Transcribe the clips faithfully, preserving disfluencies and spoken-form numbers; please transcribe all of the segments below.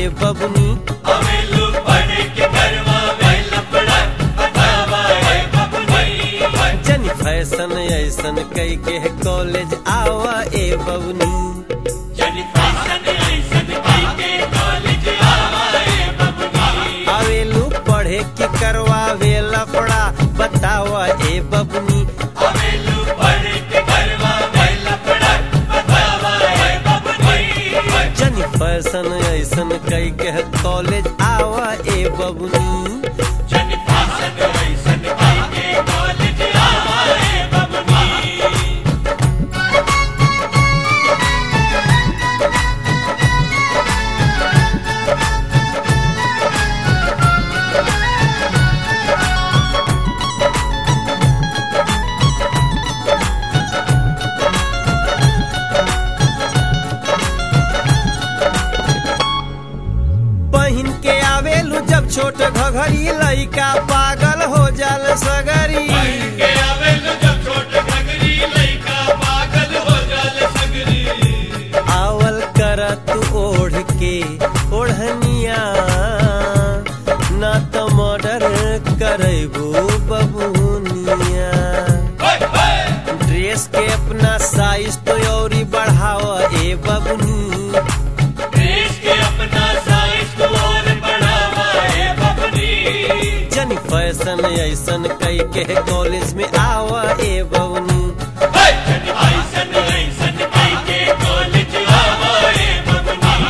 ए बबनी। आवेलू पढ़ के करवा वे लफड़ा बतावा ए बबनी। जनी फैशन ऐसन कई के कॉलेज आवा ए बबनी। जनी फैशन ऐसन कई के कॉलेज आवा ए बबनी। आवेलू पढ़े के करवा वे लफड़ा बतावा ए बबनी। आवेलू पढ़ के करवा वे लफड़ा बतावा ए बबनी। जनी फैशन ऐसन कई के कॉलेज आवा ए बबनी। जनी फैशन ऐसन कई के कॉलेज आवा ए बबनी। पहिन के आवेलू जब छोट घघरी लइका पागल हो जाल सगरी। पहिन के आवेलू जब छोट घघरी लइका पागल हो जाल सगरी। आवल कर तू ओढ़ के ओढ़निया ना तो मर्डर करबू बबुनिया। ड्रेस के अपना साइज तो औरी बढ़ावा ए बबनी। देश के अपना साइज को और बढ़ावा ए बबनी। जनी फैशन ऐसन कई के कॉलेज में आवा ए बबनी। जनी फैशन ऐसन कई के कॉलेज आवा ए बबनी।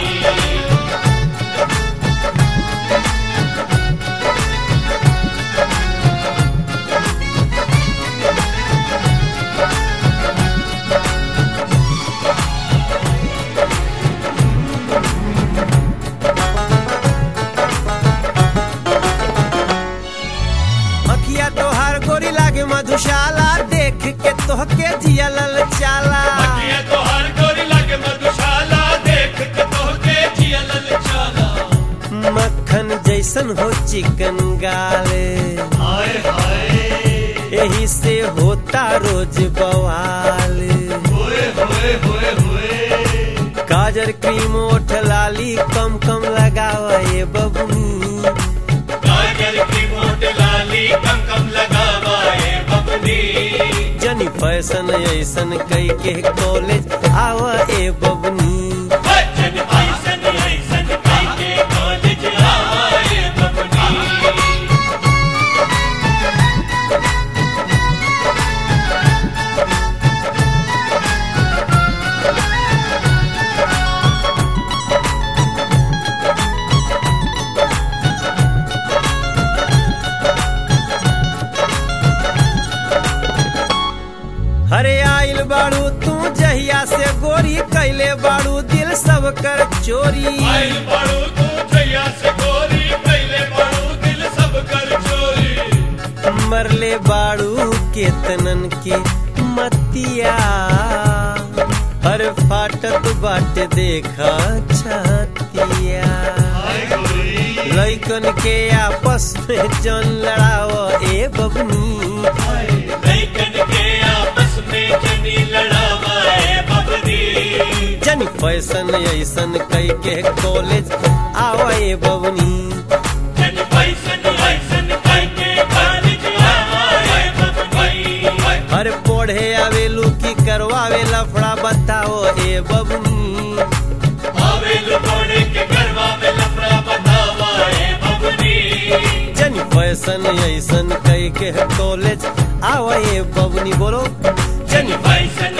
अखिया तोहार गोरी लागे मधुशाला देख के तोहके जिया ललचाला। ये तो हर गोरी लगे मधुशाला देख के तोहके जिया ललचाला। मक्खन जैसन हो चिकन गाले हाय हाय यही से होता रोज बवाल। होए होए होए होए। काजर क्रीम ओठ लाली कम कम लगावा ए बबनी। काजल की मोट लाली कम कम लगावा ए बबनी। जनी फैशन ऐसन कई के कॉलेज आवा ए बबनी। जनी फैशन ऐसन कई के कॉलेज आवा ए बबनी। हरे आइल बाड़ू तू जहिया से गोरी कैले बाड़ू दिल सब कर चोरी। आइल बाड़ू तू जैया से गोरी पहले बाड़ू दिल सब कर चोरी। मरले बाड़ू केतनन के मतिया हर फाटत बाट देखा छतिया। हाय गोरी लइकन के आपस में जन लड़ावा ए बबनी। लइकन के आपस में जनी लड़ावा ए बबनी। जनी फैशन ऐसन कई के कॉलेज आवा ए बबनी। जनी फैशन ऐसन कई के कॉलेज आवा ए बबनी। हर पढ़े आवेलू की करवावे लफड़ा बताओ ए बबनी। आवेलू पढ़े के करवा में लफड़ा बतावा ए बबनी। जनी फैशन ऐसन कई के कॉलेज आवा ए बबनी। बोलो जनी फैशन